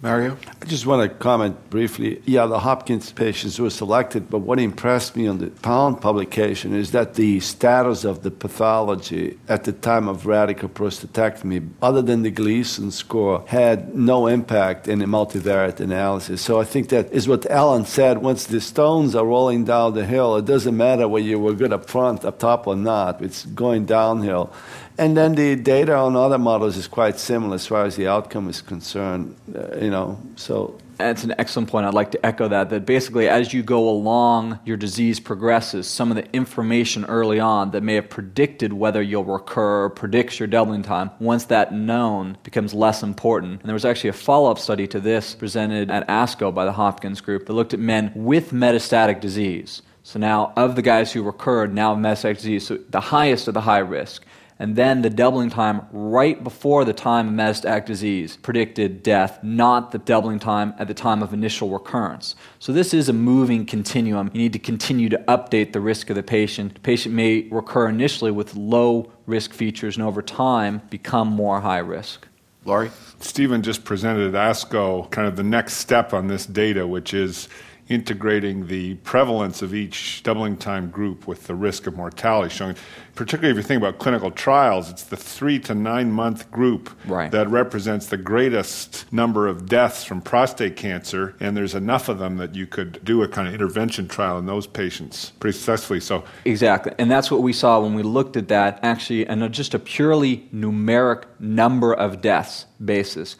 Mario? I just want to comment briefly. Yeah, the Hopkins patients were selected, but what impressed me on the Pound publication is that the status of the pathology at the time of radical prostatectomy, other than the Gleason score, had no impact in the multivariate analysis. So I think that is what Alan said. Once the stones are rolling down the hill, it doesn't matter whether you were good up front, up top or not. It's going downhill. And then the data on other models is quite similar as far as the outcome is concerned, so... That's an excellent point. I'd like to echo that basically as you go along, your disease progresses, some of the information early on that may have predicted whether you'll recur or predicts your doubling time, once that known, becomes less important. And there was actually a follow-up study to this presented at ASCO by the Hopkins group that looked at men with metastatic disease. So now, of the guys who recurred, now have metastatic disease, so the highest of the high risk. And then the doubling time right before the time of metastatic disease predicted death, not the doubling time at the time of initial recurrence. So this is a moving continuum. You need to continue to update the risk of the patient. The patient may recur initially with low risk features and over time become more high risk. Laurie? Stephen just presented at ASCO kind of the next step on this data, which is integrating the prevalence of each doubling time group with the risk of mortality, showing, particularly if you think about clinical trials, it's the 3 to 9 month group that represents the greatest number of deaths from prostate cancer, and there's enough of them that you could do a kind of intervention trial in those patients pretty successfully. So exactly, and that's what we saw when we looked at that, actually, and just a purely numeric number of deaths basis.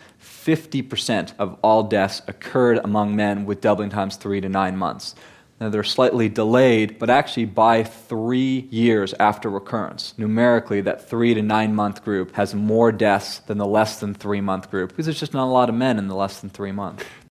50% of all deaths occurred among men with doubling times 3 to 9 months. Now, they're slightly delayed, but actually by 3 years after recurrence. Numerically, that 3 to 9 month group has more deaths than the less than 3 month group, because there's just not a lot of men in the less than 3 months.